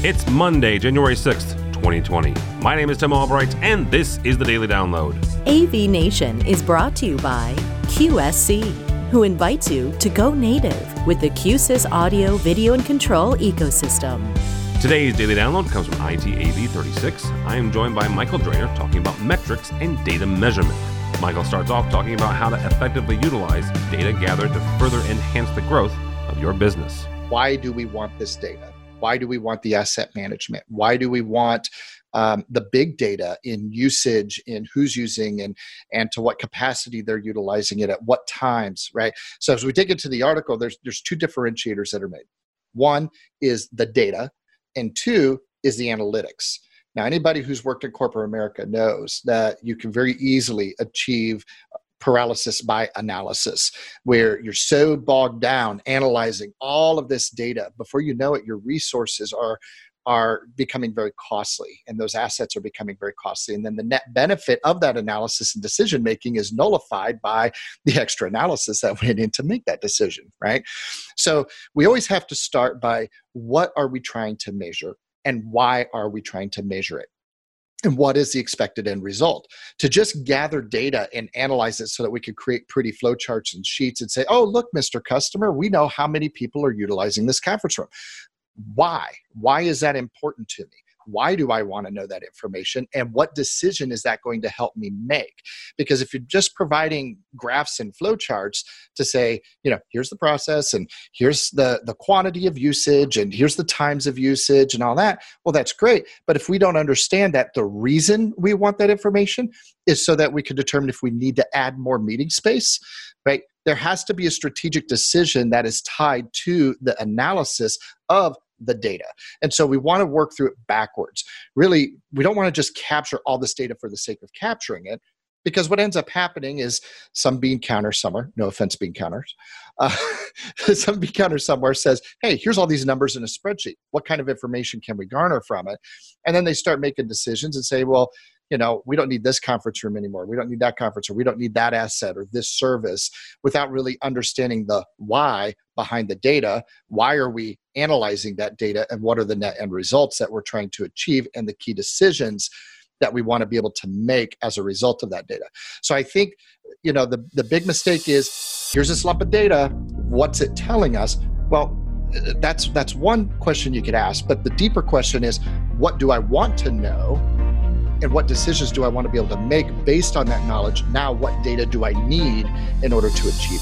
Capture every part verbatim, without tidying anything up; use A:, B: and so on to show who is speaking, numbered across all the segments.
A: It's Monday, January sixth, twenty twenty. My name is Tim Albright, and this is the Daily Download.
B: A V Nation is brought to you by Q S C, who invites you to go native with the Q S Y S audio, video, and control ecosystem.
A: Today's Daily Download comes from I T A V thirty-six. I am joined by Michael Drainer talking about metrics and data measurement. Michael starts off talking about how to effectively utilize data gathered to further enhance the growth of your business.
C: Why do we want this data? Why do we want the asset management? Why do we want um, the big data in usage, in who's using, and, and to what capacity they're utilizing it at what times, right? So as we dig into the article, there's, there's two differentiators that are made. One is the data, and two is the analytics. Now, anybody who's worked in corporate America knows that you can very easily achieve paralysis by analysis, where you're so bogged down analyzing all of this data. Before you know it, your resources are are becoming very costly, and those assets are becoming very costly. And then the net benefit of that analysis and decision making is nullified by the extra analysis that went in to make that decision, right? So we always have to start by, what are we trying to measure, and why are we trying to measure it? And what is the expected end result? To just gather data and analyze it so that we could create pretty flowcharts and sheets and say, oh, look, Mister Customer, we know how many people are utilizing this conference room. Why? Why is that important to me? Why do I want to know that information? And what decision is that going to help me make? Because if you're just providing graphs and flowcharts to say, you know, here's the process, and here's the, the quantity of usage, and here's the times of usage and all that, well, that's great. But if we don't understand that the reason we want that information is so that we can determine if we need to add more meeting space, right? There has to be a strategic decision that is tied to the analysis of the data. And so we want to work through it backwards. Really, we don't want to just capture all this data for the sake of capturing it, because what ends up happening is some bean counter somewhere, no offense bean counters, uh, some bean counter somewhere says, hey, here's all these numbers in a spreadsheet. What kind of information can we garner from it? And then they start making decisions and say, well, you know, we don't need this conference room anymore. We don't need that conference room. We don't need that asset or this service, without really understanding the why behind the data. Why are we analyzing that data, and what are the net end results that we're trying to achieve, and the key decisions that we want to be able to make as a result of that data? So I think, you know, the, the big mistake is, here's this lump of data. What's it telling us? Well, that's that's one question you could ask. But the deeper question is, what do I want to know? And what decisions do I want to be able to make based on that knowledge? Now, what data do I need in order to achieve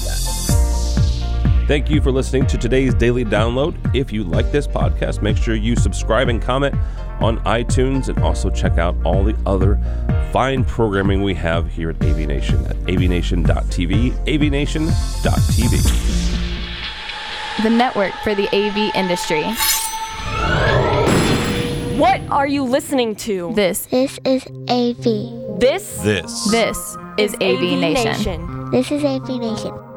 C: that?
A: Thank you for listening to today's Daily Download. If you like this podcast, make sure you subscribe and comment on iTunes, and also check out all the other fine programming we have here at A V Nation at A V nation dot T V, A V nation dot T V.
D: The network for the A V industry. What are you listening to? This.
E: This is A V.
D: This.
A: This.
D: This is A V Nation.
E: This is A V Nation.